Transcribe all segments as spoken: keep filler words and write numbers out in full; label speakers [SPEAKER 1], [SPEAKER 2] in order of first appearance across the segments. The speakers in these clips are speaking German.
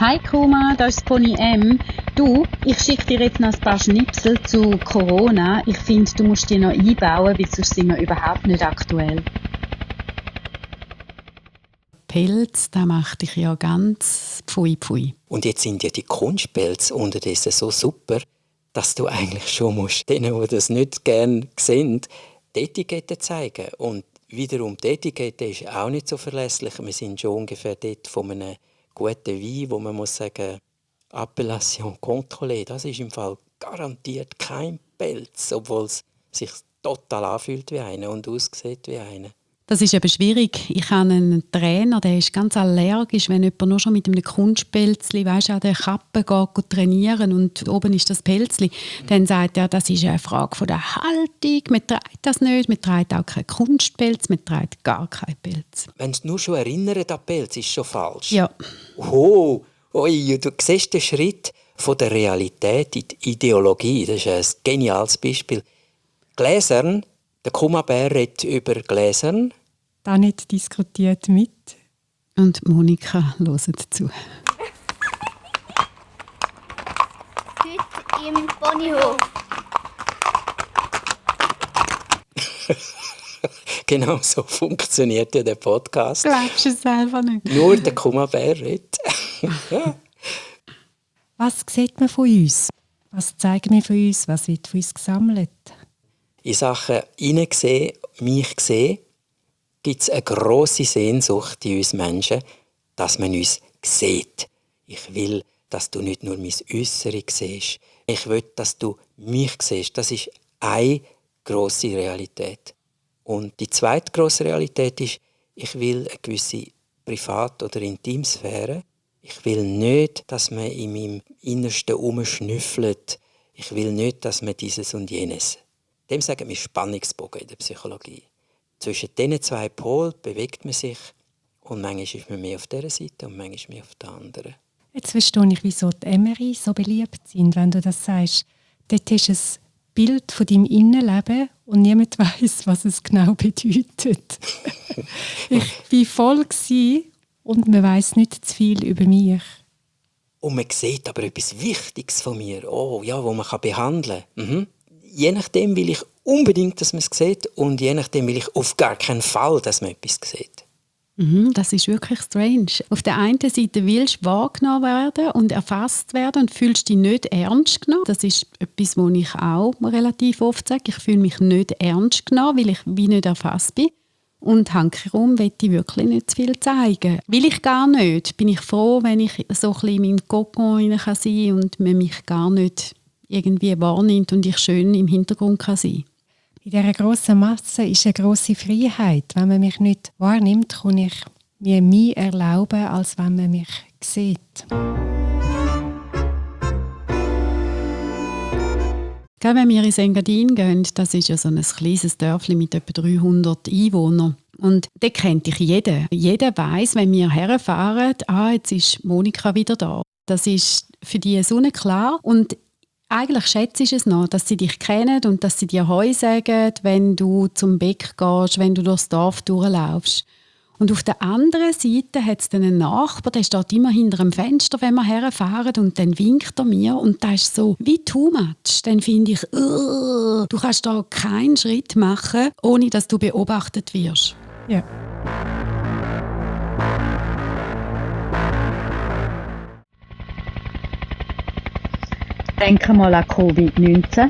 [SPEAKER 1] Hi Kuma, da ist das Pony M. Du, ich schicke dir jetzt noch ein paar Schnipsel zu Corona. Ich finde, du musst die noch einbauen, weil sonst sind wir überhaupt nicht aktuell. Pelz, das macht dich ja ganz pfui pfui.
[SPEAKER 2] Und jetzt sind ja die Kunstpelze unterdessen so super, dass du eigentlich schon musst, denen, die das nicht gerne sehen, die Etikette zeigen. Und wiederum, die Etikette ist auch nicht so verlässlich. Wir sind schon ungefähr dort von einem guten Wein, wo man muss sagen, Appellation contrôlée, das ist im Fall garantiert kein Pelz, obwohl es sich total anfühlt wie einer und aussieht wie einer.
[SPEAKER 1] Das ist eben schwierig. Ich habe einen Trainer, der ist ganz allergisch, wenn jemand nur schon mit einem Kunstpelzli, weißt, an der Kappe geht, trainieren und oben ist das Pelzli, mhm. dann sagt er, das ist eine Frage von der Haltung, man trägt das nicht, man trägt auch keinen Kunstpelz, man trägt gar keinen Pelz.
[SPEAKER 2] Wenn du nur schon erinnert an Pelz, ist schon falsch.
[SPEAKER 1] Ja.
[SPEAKER 2] Oh, oi, du siehst den Schritt von der Realität in die Ideologie. Das ist ein geniales Beispiel. Gläsern, der Kumabär redet über Gläsern.
[SPEAKER 3] Tanit diskutiert mit.
[SPEAKER 1] Und Monika hört zu.
[SPEAKER 4] Heute im Ponyhof.
[SPEAKER 2] Genau so funktioniert ja der Podcast.
[SPEAKER 1] Glaubst du es selber nicht?
[SPEAKER 2] Nur der Kumabär redet. Ja.
[SPEAKER 3] Was sieht man von uns? Was zeigen wir von uns? Was wird von uns gesammelt?
[SPEAKER 2] In Sachen «Hineinsehen», «mich sehen» gibt es eine grosse Sehnsucht in uns Menschen, dass man uns sieht. Ich will, dass du nicht nur mein Äußere siehst. Ich will, dass du mich siehst. Das ist eine grosse Realität. Und die zweite grosse Realität ist, ich will eine gewisse Privat- oder Intimsphäre. Ich will nicht, dass man in meinem Innersten herumschnüffelt. Ich will nicht, dass man dieses und jenes. Dem sagen wir Spannungsbogen in der Psychologie. Zwischen diesen zwei Polen bewegt man sich und manchmal ist man mehr auf dieser Seite und manchmal mehr auf der anderen.
[SPEAKER 3] Jetzt verstehe ich, wieso die Emery so beliebt sind, wenn du das sagst. Dort hast du ein Bild von deinem Innenleben und niemand weiss, was es genau bedeutet. Ich war voll und man weiss nicht zu viel über mich.
[SPEAKER 2] Und man sieht aber etwas Wichtiges von mir, oh, ja, wo man behandeln kann. Mhm. Je nachdem will ich unbedingt, dass man es sieht und je nachdem will ich auf gar keinen Fall, dass man etwas sieht.
[SPEAKER 1] Mhm, das ist wirklich strange. Auf der einen Seite willst du wahrgenommen werden und erfasst werden und fühlst dich nicht ernst genommen. Das ist etwas, was ich auch relativ oft sage. Ich fühle mich nicht ernst genommen, weil ich wie nicht erfasst bin. Und hankerum will ich wirklich nicht zu viel zeigen. Will ich gar nicht. Bin ich froh, wenn ich so ein bisschen in meinem Kokon sein kann und man mich gar nicht irgendwie wahrnimmt und ich schön im Hintergrund kann sein.
[SPEAKER 3] In dieser grossen Masse ist eine grosse Freiheit. Wenn man mich nicht wahrnimmt, kann ich mir mehr erlauben, als wenn man mich sieht.
[SPEAKER 1] Gerade wenn wir ins Engadin gehen, das ist ja so ein kleines Dörfli mit etwa dreihundert Einwohnern. Und da kennt dich jeder. Jeder weiss, wenn wir herfahren, ah, jetzt ist Monika wieder da. Das ist für die sonnenklar. Und eigentlich schätzt du es noch, dass sie dich kennen und dass sie dir Heu sagen, wenn du zum Beck gehst, wenn du durchs Dorf durchlaufst. Und auf der anderen Seite hat es dann einen Nachbar, der steht immer hinter dem Fenster, wenn wir herfahren, und dann winkt er mir und das ist so wie too much. Dann finde ich, uh, du kannst da keinen Schritt machen, ohne dass du beobachtet wirst.
[SPEAKER 3] Ja.
[SPEAKER 1] Denke mal an Covid neunzehn.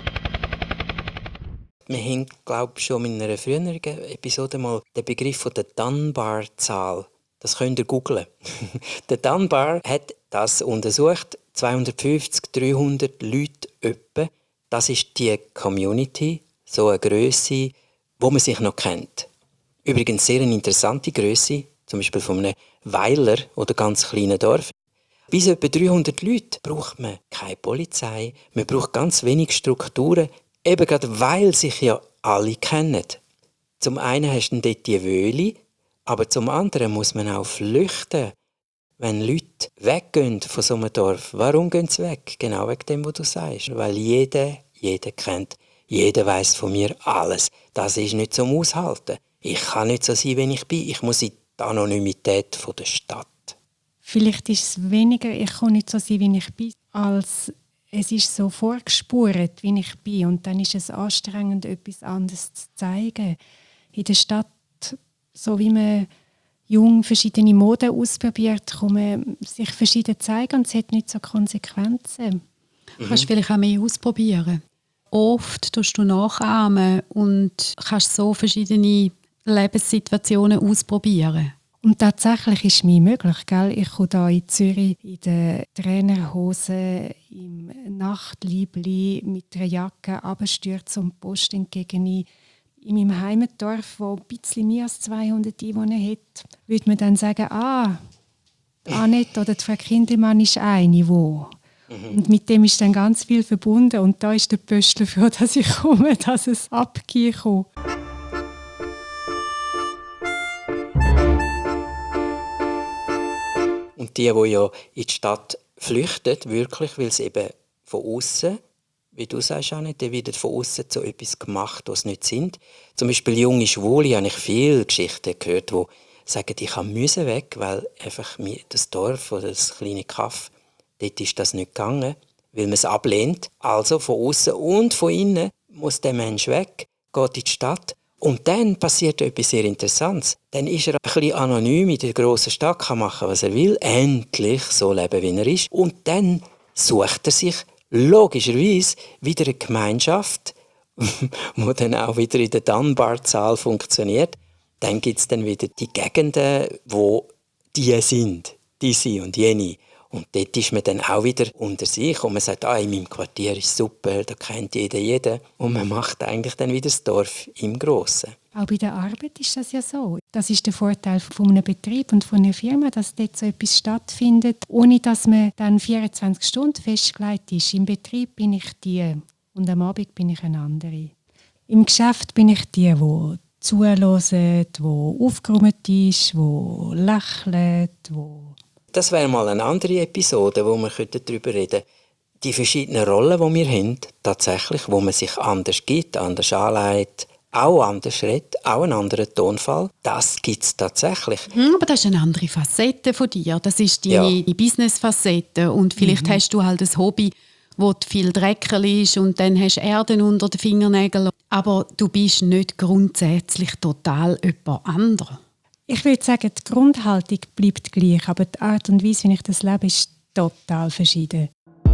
[SPEAKER 2] Wir haben, glaube ich, schon in einer früheren Episode mal den Begriff von der Dunbar-Zahl. Das könnt ihr googlen. Der Dunbar hat das untersucht, zweihundertfünfzig, dreihundert Leute etwa. Das ist die Community, so eine Grösse, wo man sich noch kennt. Übrigens sehr eine interessante Grösse, zum Beispiel von einem Weiler oder ganz kleinen Dorf. Bis etwa dreihundert Leute braucht man keine Polizei, man braucht ganz wenig Strukturen, eben gerade weil sich ja alle kennen. Zum einen hast du dort die Wöhle, aber zum anderen muss man auch flüchten. Wenn Leute weggehen von so einem Dorf, warum gehen sie weg? Genau wegen dem, was du sagst. Weil jeder, jeder kennt, jeder weiss von mir alles. Das ist nicht zum Aushalten. Ich kann nicht so sein, wie ich bin. Ich muss in die Anonymität der Stadt.
[SPEAKER 3] vielleicht ist es weniger, ich kann nicht so sein, wie ich bin, als es ist so vorgespurt, wie ich bin. Und dann ist es anstrengend, etwas anderes zu zeigen. In der Stadt, so wie man jung verschiedene Moden ausprobiert, kann man sich verschieden zeigen und es hat nicht so Konsequenzen.
[SPEAKER 1] Mhm. Kannst du vielleicht auch mehr ausprobieren. Oft tust du nachahmen und kannst so verschiedene Lebenssituationen ausprobieren.
[SPEAKER 3] Und tatsächlich ist es mir möglich. Gell? Ich komme hier in Zürich in der Trainerhose, im Nachtliebli mit einer Jacke runterstürzen und Post entgegen. In meinem Heimatdorf, das ein bisschen mehr als zweihundert Einwohner hat, würde man dann sagen, ah, Annette oder die Frau Kindelmann ist eine, wo. Mhm. Und mit dem ist dann ganz viel verbunden. Und da ist der Pöstler froh, dass ich komme, dass es abgehen kann.
[SPEAKER 2] Und die, die ja in die Stadt flüchten, wirklich, weil sie eben von außen, wie du sagst, Annette, dann wird von außen so etwas gemacht, was sie nicht sind. Zum Beispiel junge Schwule, habe ich viele Geschichten gehört, die sagen, ich musste weg, weil einfach das Dorf oder das kleine Kaff, dort ist das nicht gegangen, weil man es ablehnt. Also von außen und von innen muss der Mensch weg, geht in die Stadt. Und dann passiert etwas sehr Interessantes. Dann ist er ein bisschen anonym in der grossen Stadt, kann machen, was er will, endlich so leben, wie er ist. Und dann sucht er sich logischerweise wieder eine Gemeinschaft, die dann auch wieder in der Dunbar-Zahl funktioniert. Dann gibt es dann wieder die Gegenden, wo die sind, diese und jene. Und dort ist man dann auch wieder unter sich und man sagt, ah, in meinem Quartier ist super, da kennt jeder jeden. Und man macht eigentlich dann wieder das Dorf im Grossen.
[SPEAKER 3] Auch bei der Arbeit ist das ja so. Das ist der Vorteil von einem Betrieb und von einer Firma, dass dort so etwas stattfindet, ohne dass man dann vierundzwanzig Stunden festgelegt ist. Im Betrieb bin ich die und am Abend bin ich eine andere. Im Geschäft bin ich die, die zuhören, die aufgeräumt ist, die lächelt, die...
[SPEAKER 2] Das wäre mal eine andere Episode, wo wir darüber reden könnten. Die verschiedenen Rollen, die wir haben, tatsächlich, wo man sich anders gibt, anders anlegt, auch anders redet, auch einen anderen Tonfall, das gibt es tatsächlich.
[SPEAKER 1] Mhm, aber das ist eine andere Facette von dir. Das ist deine ja. Business-Facette. Und vielleicht mhm. hast du halt ein Hobby, wo viel Dreckel ist und dann hast du Erden unter den Fingernägeln. Aber du bist nicht grundsätzlich total jemand anderes.
[SPEAKER 3] Ich würde sagen, die Grundhaltung bleibt gleich, aber die Art und Weise, wie ich das lebe, ist total verschieden.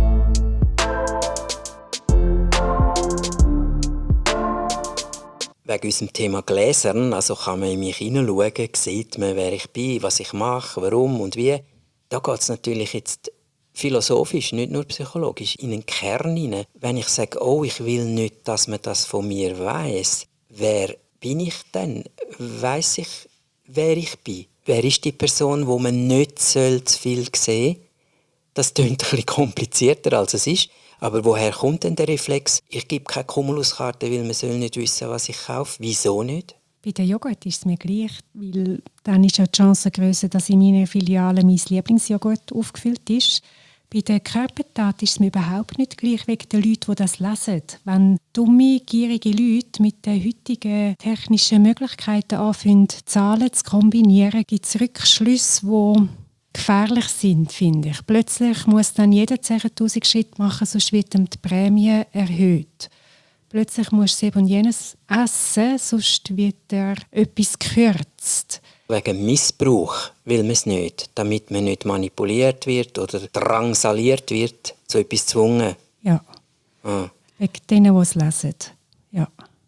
[SPEAKER 2] Wegen unserem Thema Gläsern, also kann man in mich hineinschauen, sieht man, wer ich bin, was ich mache, warum und wie. Da geht es natürlich jetzt philosophisch, nicht nur psychologisch, in den Kern hinein. Wenn ich sage, oh, ich will nicht, dass man das von mir weiss, wer bin ich denn? Weiss ich, wer ich bin? Wer ist die Person, wo man nicht zu viel sehen soll? Das klingt ein bisschen komplizierter, als es ist. Aber woher kommt denn der Reflex? Ich gebe keine Cumuluskarte, weil man soll nicht wissen, was ich kaufe. Wieso nicht?
[SPEAKER 3] Bei der Joghurt ist es mir gleich, weil dann ist ja die Chance grösser, dass in meiner Filiale mein Lieblingsjoghurt aufgefüllt ist. Bei der Körpertat ist es mir überhaupt nicht gleich wegen den Leuten, die das lesen. Wenn dumme, gierige Leute mit den heutigen technischen Möglichkeiten anfangen, Zahlen zu kombinieren, gibt es Rückschlüsse, die gefährlich sind, finde ich. Plötzlich muss dann jeder zehntausend Schritte machen, sonst wird ihm die Prämie erhöht. Plötzlich muss du eben jenes essen, sonst wird er etwas gekürzt.
[SPEAKER 2] Wegen Missbrauch will man es nicht, damit man nicht manipuliert wird oder drangsaliert wird, zu etwas gezwungen.
[SPEAKER 3] Ja,
[SPEAKER 2] ah.
[SPEAKER 3] wegen denen, die es lesen. Ja.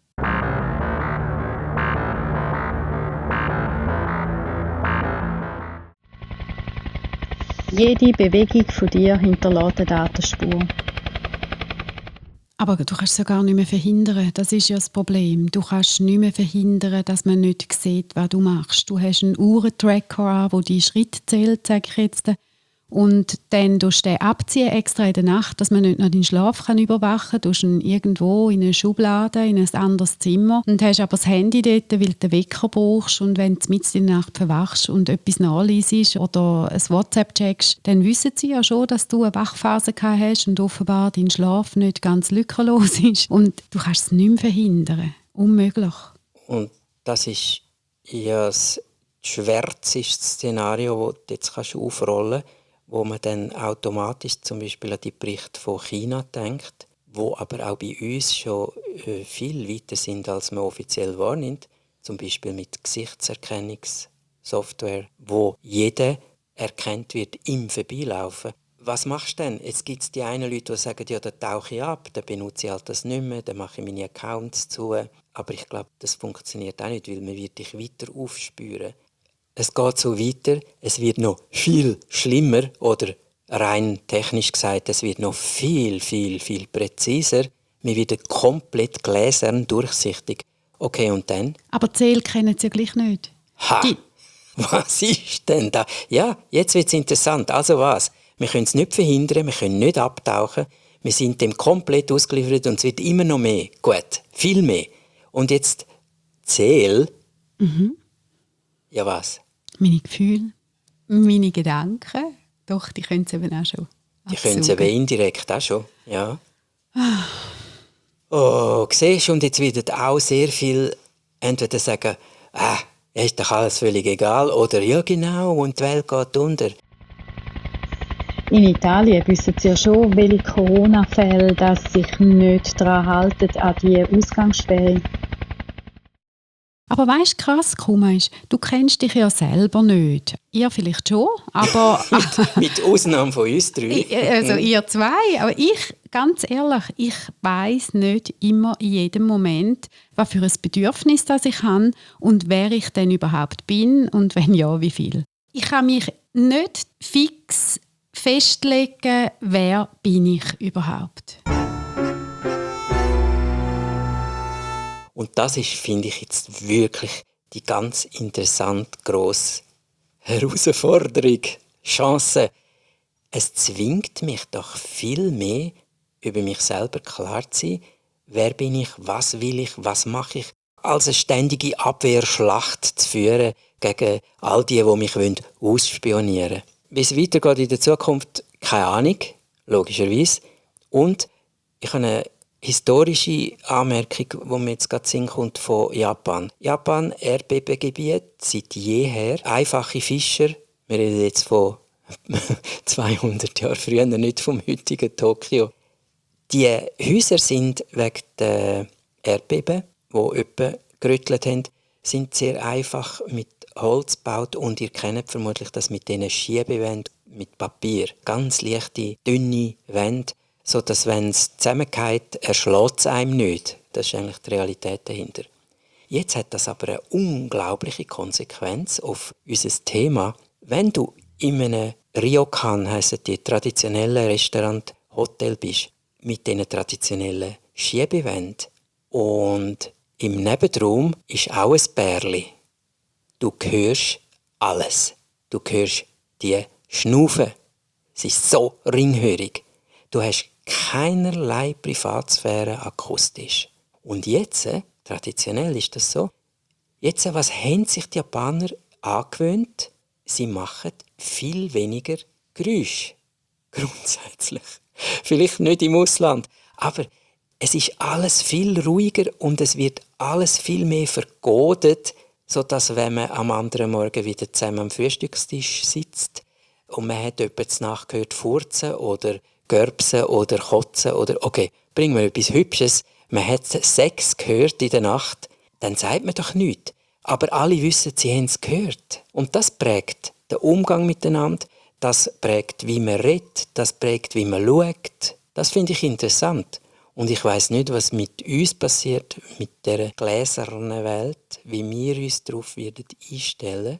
[SPEAKER 1] Jede Bewegung von dir hinterlässt eine Datenspur. Aber du kannst es ja gar nicht mehr verhindern. Das ist ja das Problem. Du kannst nicht mehr verhindern, dass man nicht sieht, was du machst. Du hast einen Uhrentracker an, der die Schritte zählt, sage ich jetzt. Und dann tust du den abziehen, extra in der Nacht, dass man nicht noch den Schlaf kann überwachen kann. Du tust ihn irgendwo in eine Schublade, in ein anderes Zimmer. Und hast aber das Handy dort, weil du den Wecker brauchst. Und wenn du mitten in der Nacht verwachst und etwas nachliest oder ein WhatsApp checkst, dann wissen sie ja schon, dass du eine Wachphase gehabt hast und offenbar dein Schlaf nicht ganz lückenlos ist. Und du kannst es nicht mehr verhindern. Unmöglich.
[SPEAKER 2] Und das ist ja das schwärzeste Szenario, das du jetzt kannst aufrollen kannst, wo man dann automatisch zum Beispiel an die Berichte von China denkt, wo aber auch bei uns schon äh, viel weiter sind, als man offiziell wahrnimmt. Zum Beispiel mit Gesichtserkennungssoftware, wo jeder erkannt wird im Vorbeilaufen. Was machst du denn? Jetzt gibt es die einen Leute, die sagen, ja, da tauche ich ab, dann benutze ich halt das nicht mehr, dann mache ich meine Accounts zu. Aber ich glaube, das funktioniert auch nicht, weil man wird dich weiter aufspüren. Es geht so weiter, es wird noch viel schlimmer oder rein technisch gesagt, es wird noch viel, viel, viel präziser. Wir werden komplett gläsern, durchsichtig. Okay, und dann?
[SPEAKER 1] Aber die Seele kennen sie ja gleich nicht.
[SPEAKER 2] Ha!
[SPEAKER 1] Die
[SPEAKER 2] Was ist denn da? Ja, jetzt wird es interessant. Also was? Wir können es nicht verhindern, wir können nicht abtauchen. Wir sind dem komplett ausgeliefert und es wird immer noch mehr. Gut, viel mehr. Und jetzt die Seele.
[SPEAKER 1] Mhm.
[SPEAKER 2] Ja, was?
[SPEAKER 1] Meine Gefühle, meine Gedanken, doch, die können sie eben auch schon
[SPEAKER 2] Die können sie eben indirekt auch schon, ja. Oh, siehst du, und jetzt wird auch sehr viel entweder sagen, ah, ist doch alles völlig egal, oder ja genau, und die Welt geht unter.
[SPEAKER 4] In Italien wissen sie ja schon, welche Corona-Fälle dass sich nicht daran halten, an die Ausgangssperre.
[SPEAKER 1] Aber weißt du, krass, komisch, du kennst dich ja selber nicht. Ihr vielleicht schon, aber...
[SPEAKER 2] mit, mit Ausnahme von uns drei.
[SPEAKER 1] Also ihr zwei, aber ich, ganz ehrlich, ich weiss nicht immer in jedem Moment, was für ein Bedürfnis das ich habe und wer ich denn überhaupt bin und wenn ja, wie viel. Ich kann mich nicht fix festlegen, wer bin ich überhaupt.
[SPEAKER 2] Und das ist, finde ich, jetzt wirklich die ganz interessant grosse Herausforderung, Chance. Es zwingt mich doch viel mehr, über mich selber klar zu sein, wer bin ich, was will ich, was mache ich, als eine ständige Abwehrschlacht zu führen gegen all die, die mich ausspionieren wollen. Wie es weitergeht in der Zukunft, keine Ahnung, logischerweise. Und ich habe eine historische Anmerkung, die mir jetzt gerade in den Sinn kommt, von Japan. Japan, Erdbebengebiet, seit jeher. Einfache Fischer, wir reden jetzt von zweihundert Jahren früher, nicht vom heutigen Tokio. Die Häuser sind wegen der Erdbeben, die etwa gerüttelt haben, sind sehr einfach mit Holz gebaut und ihr kennt vermutlich das mit diesen Schiebewänden mit Papier. Ganz leichte, dünne Wände, so dass wenn es zusammenfällt, erschlägt es einem nicht. Das ist eigentlich die Realität dahinter. Jetzt hat das aber eine unglaubliche Konsequenz auf unser Thema. Wenn du in einem Ryokan, heissen die traditionellen Restaurant, Hotel bist, mit diesen traditionellen Schiebewänden und im Nebenraum ist auch ein Bärli. Du hörst alles. Du hörst die Schnaufen. Es ist so ringhörig. Du hast keinerlei Privatsphäre akustisch. Und jetzt, traditionell ist das so, jetzt, was haben sich die Japaner angewöhnt? Sie machen viel weniger Geräusche. Grundsätzlich. Vielleicht nicht im Ausland, aber es ist alles viel ruhiger und es wird alles viel mehr vergodet, sodass, wenn man am anderen Morgen wieder zusammen am Frühstückstisch sitzt und man hat jemanden nachgehört furzen oder Görbsen oder Kotzen oder okay, bringen wir etwas Hübsches, man hat Sex gehört in der Nacht, dann sagt man doch nichts. Aber alle wissen, sie haben es gehört. Und das prägt den Umgang miteinander, das prägt, wie man redet, das prägt, wie man schaut. Das finde ich interessant. Und ich weiss nicht, was mit uns passiert, mit dieser gläsernen Welt, wie wir uns darauf werden einstellen.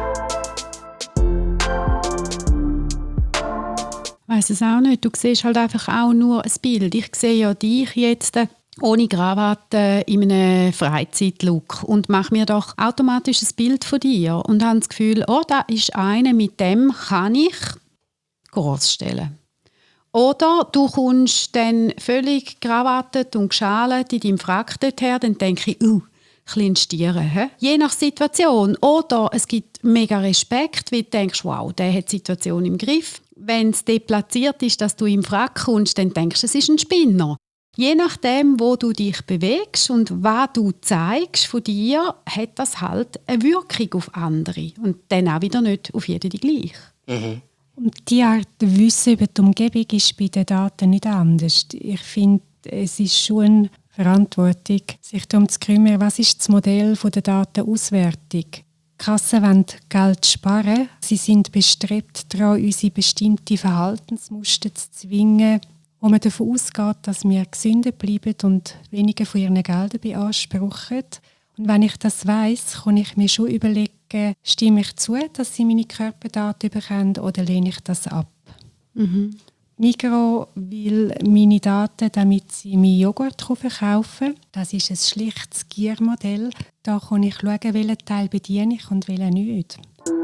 [SPEAKER 1] Ich weiss es auch nicht. Du siehst halt einfach auch nur ein Bild. Ich sehe ja dich jetzt äh, ohne Krawatte in einem Freizeitlook und mache mir doch automatisch ein Bild von dir und habe das Gefühl, oh, da ist einer, mit dem kann ich groß stellen. Oder du kommst dann völlig krawattet und geschalt in deinem Frack dorthin, dann denke ich, uh, klein Stiere. He? Je nach Situation. Oder es gibt mega Respekt, weil du denkst, wow, der hat die Situation im Griff. Wenn es deplatziert ist, dass du im Frack kommst, dann denkst du, es ist ein Spinner. Je nachdem, wo du dich bewegst und was du zeigst von dir, hat das halt eine Wirkung auf andere. Und dann auch wieder nicht auf jeden die gleich.
[SPEAKER 2] Mhm.
[SPEAKER 3] Und die Art Wissen über die Umgebung ist bei den Daten nicht anders. Ich finde, es ist schon eine Verantwortung, sich darum zu kümmern, was ist das Modell der Datenauswertung. Die Kassen wollen Geld sparen. Sie sind bestrebt daran, unsere bestimmte Verhaltensmuster zu zwingen, wo man davon ausgeht, dass wir gesünder bleiben und weniger von ihren Geldern beanspruchen. Und wenn ich das weiss, kann ich mir schon überlegen, stimme ich zu, dass sie meine Körperdaten bekommen oder lehne ich das ab?
[SPEAKER 1] Mhm.
[SPEAKER 3] Migros will meine Daten, damit sie meinen Joghurt verkaufen können. Das ist ein schlichtes Giermodell. Da kann ich schauen, welchen Teil bediene ich und welchen nicht.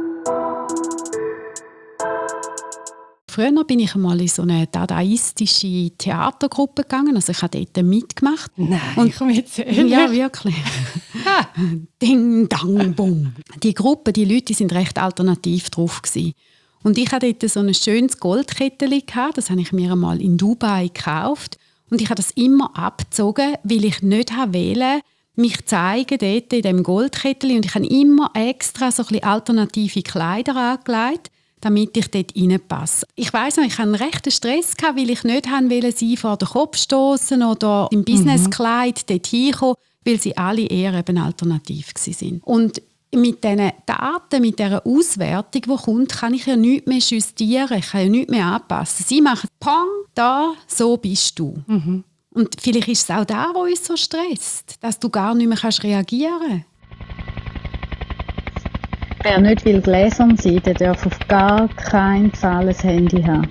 [SPEAKER 1] Früher bin ich einmal in so eine dadaistische Theatergruppe gegangen. Also ich habe dort mitgemacht.
[SPEAKER 3] Nein,
[SPEAKER 1] und,
[SPEAKER 3] komm jetzt ehrlich.
[SPEAKER 1] Ja, wirklich. Ding, dang, bum. Die Gruppe, die Leute, die sind recht alternativ drauf gewesen. Und ich hatte dort so ein schönes Goldkettchen gehabt. Das habe ich mir einmal in Dubai gekauft. Und ich habe das immer abgezogen, weil ich nicht wählen mich zeigen dort in diesem Goldkettchen. Und ich habe immer extra so ein bisschen alternative Kleider angelegt, damit ich dort reinpasse. Ich weiss noch, ich hatte einen rechten Stress, weil ich nicht wollte, sie vor den Kopf stoßen oder im Businesskleid dort hinkommen, weil sie alle eher eben alternativ waren. Und mit diesen Daten, mit dieser Auswertung, die kommt, kann ich ja nichts mehr justieren, ich kann ja nichts mehr anpassen. Sie machen «Pong, da, so bist du».
[SPEAKER 3] Mhm.
[SPEAKER 1] Und vielleicht ist es auch da, was uns so stresst, dass du gar nicht mehr reagieren kannst.
[SPEAKER 4] Wer nicht will gläsern sein, der darf auf gar keinen Fall ein Handy haben.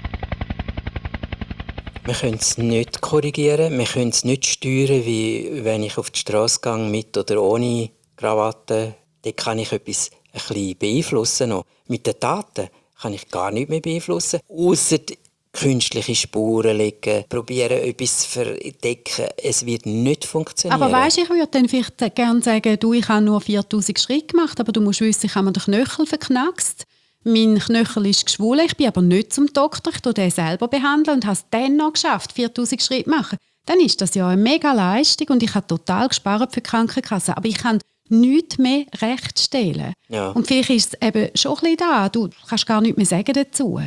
[SPEAKER 2] Wir können es nicht korrigieren, wir können es nicht steuern, wie wenn ich auf die Straße gehe, mit oder ohne Krawatte. Dort kann ich etwas ein bisschen beeinflussen. Noch. Mit den Daten kann ich gar nichts mehr beeinflussen, ausser künstliche Spuren legen, probieren etwas zu verdecken. Es wird nicht funktionieren.
[SPEAKER 1] Aber weisst, ich würde dann vielleicht gerne sagen, du, ich habe nur viertausend Schritte gemacht, aber du musst wissen, ich habe mir den Knöchel verknackst. Mein Knöchel ist geschwollen, ich bin aber nicht zum Doktor, ich tue den selber behandeln und habe es dann noch geschafft, viertausend Schritte zu machen. Dann ist das ja eine mega Leistung und ich habe total gespart für die Krankenkasse. Aber ich kann nichts mehr rechtstellen.
[SPEAKER 2] Ja.
[SPEAKER 1] Und vielleicht ist es eben schon ein bisschen da, du kannst gar nichts mehr sagen dazu.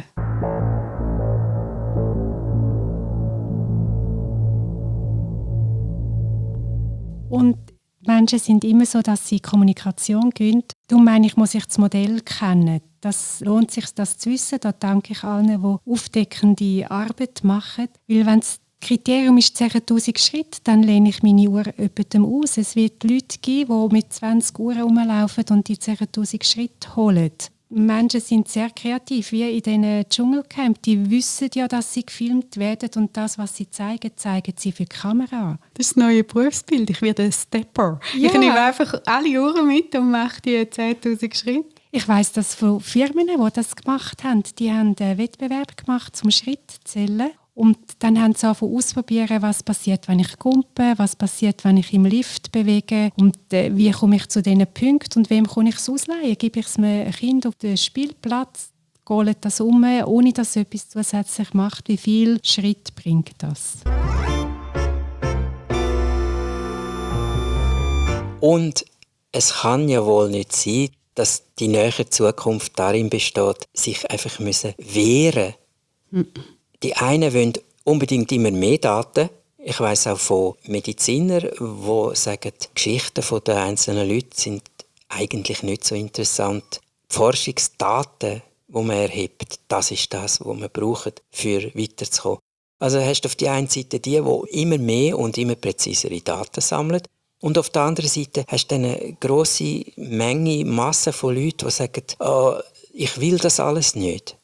[SPEAKER 3] Und Menschen sind immer so, dass sie Kommunikation gehen. Darum meine ich, muss ich das Modell kennen. Das lohnt sich, das zu wissen. Da danke ich allen, die aufdeckende Arbeit machen. Weil wenn das Kriterium ist zehntausend Schritte, dann lehne ich meine Uhr jemandem aus. Es wird Leute geben, die mit zwanzig Uhren rumlaufen und die zehntausend Schritte holen. Menschen sind sehr kreativ, wie in diesen Dschungelcamps. Die wissen ja, dass sie gefilmt werden und das, was sie zeigen, zeigen sie für die Kamera.
[SPEAKER 1] Das ist das neue Berufsbild. Ich werde ein Stepper.
[SPEAKER 3] Ja.
[SPEAKER 1] Ich nehme einfach alle Uhren mit und mache die zehntausend Schritte.
[SPEAKER 3] Ich weiss, dass von Firmen, die das gemacht haben, die haben einen Wettbewerb gemacht zum Schrittzählen. Und dann haben sie angefangen ausprobieren, was passiert, wenn ich kumpe, was passiert, wenn ich im Lift bewege und äh, wie komme ich zu diesen Punkten und wem kann ich es ausleihen? Gebe ich es einem Kind auf den Spielplatz, gehe das um, ohne dass es etwas zusätzlich macht? Wie viel Schritt bringt das?
[SPEAKER 2] Und es kann ja wohl nicht sein, dass die nähere Zukunft darin besteht, sich einfach müssen wehren müssen. Mhm. Die einen wollen unbedingt immer mehr Daten. Ich weiss auch von Medizinern, die sagen, die Geschichten der einzelnen Leute sind eigentlich nicht so interessant. Die Forschungsdaten, die man erhebt, das ist das, was man braucht, für weiterzukommen. Also hast du auf der einen Seite die, die immer mehr und immer präzisere Daten sammeln. Und auf der anderen Seite hast du eine grosse Menge, Masse von Leuten, die sagen, oh, ich will das alles nicht.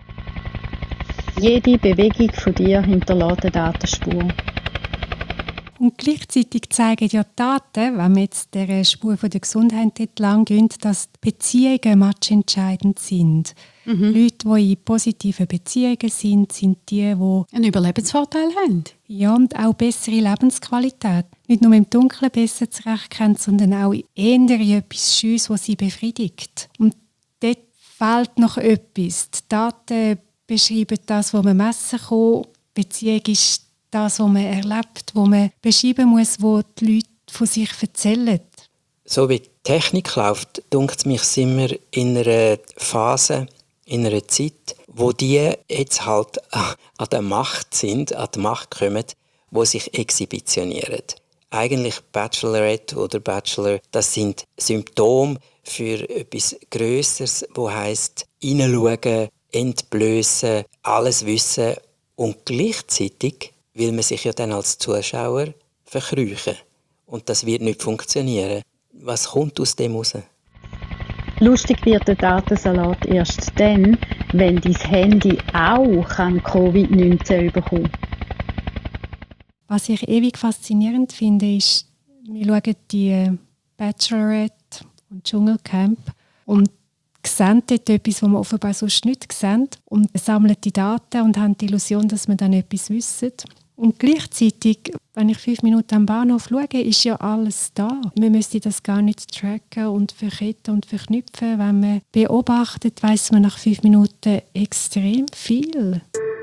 [SPEAKER 4] Jede Bewegung von dir hinterlässt eine Datenspur.
[SPEAKER 3] Und gleichzeitig zeigen ja die Daten, wenn wir jetzt der Spur von der Gesundheit entlang gehen, dass die Beziehungen matchentscheidend sind. Mhm. Leute, die in positiven Beziehungen sind, sind die, die
[SPEAKER 1] einen Überlebensvorteil haben.
[SPEAKER 3] Ja, und auch bessere Lebensqualität. Nicht nur im Dunkeln besser zurechtkommen, sondern auch eher in etwas Schönes, das sie befriedigt. Und dort fehlt noch etwas. Die Daten beschreiben das, was man messen kann. Die Beziehung ist das, was man erlebt, was man beschreiben muss, was die Leute von sich erzählen.
[SPEAKER 2] So wie die Technik läuft, dunkt es mich, sind wir in einer Phase, in einer Zeit, wo die jetzt halt an der Macht sind, an die Macht kommen, die sich exhibitionieren. Eigentlich Bachelorette oder Bachelor, das sind Symptome für etwas Grösseres, das heisst, hineinschauen, entblößen, alles wissen und gleichzeitig will man sich ja dann als Zuschauer verkrüchen. Und das wird nicht funktionieren. Was kommt aus dem heraus?
[SPEAKER 4] Lustig wird der Datensalat erst dann, wenn dein Handy auch Covid neunzehn bekommen kann.
[SPEAKER 3] Was ich ewig faszinierend finde, ist, wir schauen die Bachelorette und Dschungelcamp und sehen dort etwas, was wir offenbar sonst nicht sehen, und sammeln die Daten und haben die Illusion, dass wir dann etwas wissen. Und gleichzeitig, wenn ich fünf Minuten am Bahnhof schaue, ist ja alles da. Man müsste das gar nicht tracken und verketten und verknüpfen. Wenn man beobachtet, weiss man nach fünf Minuten extrem viel.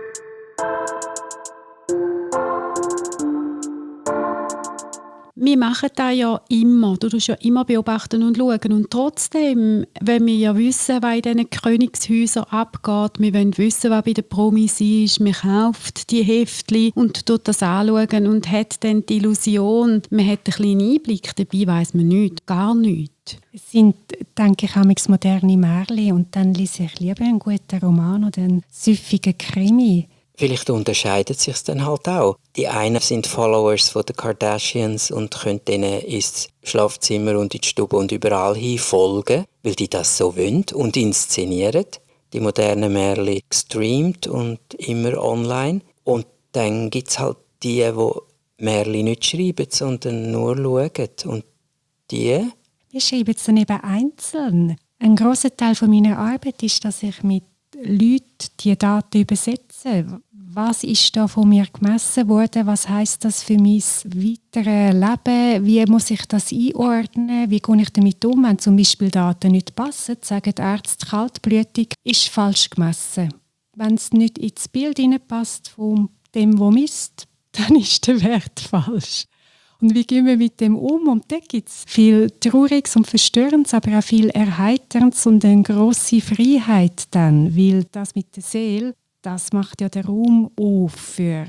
[SPEAKER 1] Wir machen das ja immer. Du tust ja immer beobachten und schauen. Und trotzdem, wenn wir ja wissen, was in diesen Königshäusern abgeht, wir wollen wissen, was bei den Promis ist, man kauft die Heftchen und tut das anschauen und hat dann die Illusion, man hat einen kleinen Einblick, dabei weiss man nichts, gar nichts.
[SPEAKER 3] Es sind, denke ich, auch moderne Märchen und dann lese ich lieber einen guten Roman oder einen süffigen Krimi.
[SPEAKER 2] Vielleicht unterscheidet es sich dann halt auch. Die einen sind Followers von den Kardashians und können denen ins Schlafzimmer und in die Stube und überall hin folgen, weil die das so wollen und inszenieren. Die modernen Märchen gestreamt und immer online. Und dann gibt es halt die, die Märchen nicht schreiben, sondern nur schauen. Und die?
[SPEAKER 3] Wir schreiben es dann eben einzeln. Ein grosser Teil von meiner Arbeit ist, dass ich mit Leuten die Daten übersetze. Was ist da von mir gemessen worden? Was heisst das für mein weiteres Leben? Wie muss ich das einordnen? Wie gehe ich damit um, wenn zum Beispiel Daten nicht passen? Sagen die Ärzte, kaltblütig ist falsch gemessen. Wenn es nicht ins Bild hineinpasst von dem, was misst, dann ist der Wert falsch. Und wie gehen wir mit dem um? Und da gibt es viel Trauriges und Verstörendes, aber auch viel Erheiterndes und eine grosse Freiheit dann, weil das mit der Seele, das macht ja den Raum auf für...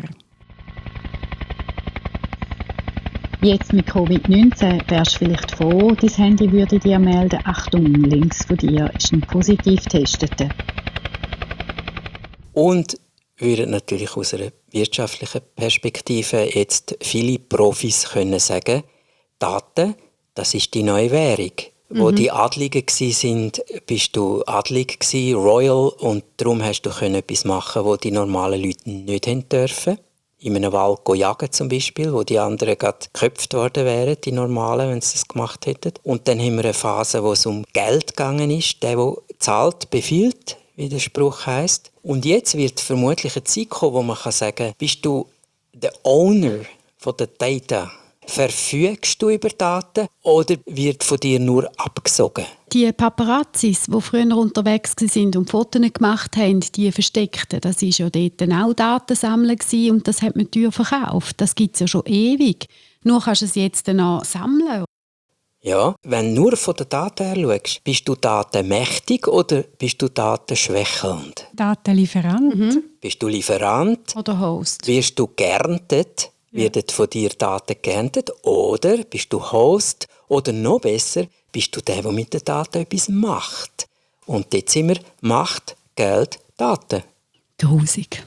[SPEAKER 4] Jetzt mit Covid neunzehn wärst du vielleicht froh, dein Handy würde dir melden, Achtung, links von dir ist ein positiv Getesteter.
[SPEAKER 2] Und würden natürlich aus einer wirtschaftlichen Perspektive jetzt viele Profis können sagen, Daten, das ist die neue Währung. Mhm. Wo die Adligen waren, bist du adlig gsi, royal, und darum hast du etwas machen, was die normalen Leute nicht haben dürfen. In einem Wald jagen zum Beispiel, wo die anderen gerade geköpft worden wären, die Normalen, wenn sie das gemacht hätten. Und dann haben wir eine Phase, wo es um Geld gegangen ist. Der, der zahlt, befiehlt, wie der Spruch heisst. Und jetzt wird vermutlich eine Zeit kommen, wo man sagen kann, bist du der Owner von der Data? Verfügst du über Daten oder wird von dir nur abgesogen?
[SPEAKER 1] Die Paparazzis, die früher unterwegs waren und Fotos gemacht haben, die versteckten, das war ja dort auch Datensammeln und das hat man teuer verkauft. Das gibt es ja schon ewig. Nur kannst du es jetzt noch sammeln.
[SPEAKER 2] Ja, wenn du nur von den Daten her schaust, bist du datenmächtig oder bist du datenschwächelnd?
[SPEAKER 3] Datenlieferant. Mhm.
[SPEAKER 2] Bist du Lieferant?
[SPEAKER 1] Oder Host?
[SPEAKER 2] Wirst du geerntet? Ja. Werden von dir Daten geerntet? Oder bist du Host? Oder noch besser, bist du der, der mit den Daten etwas macht? Und dort sind wir Macht, Geld, Daten.
[SPEAKER 1] Grusig.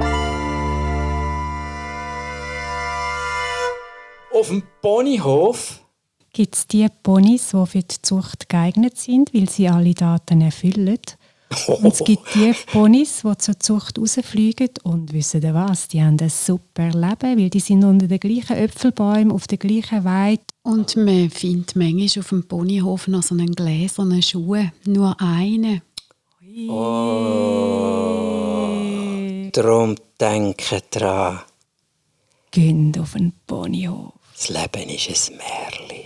[SPEAKER 2] Auf dem Ponyhof
[SPEAKER 3] gibt es die Ponys, die für die Zucht geeignet sind, weil sie alle Daten erfüllen. Und es gibt die Ponys, die zur Zucht rausfliegen und wissen was, die haben ein super Leben, weil die sind unter den gleichen Äpfelbäumen, auf der gleichen Weide.
[SPEAKER 1] Und man findet manchmal auf dem Ponyhof noch so einen gläsernen Schuh, nur einen.
[SPEAKER 2] Oh, darum denke dran.
[SPEAKER 3] Geht auf den Ponyhof.
[SPEAKER 2] Das Leben ist ein Märchen.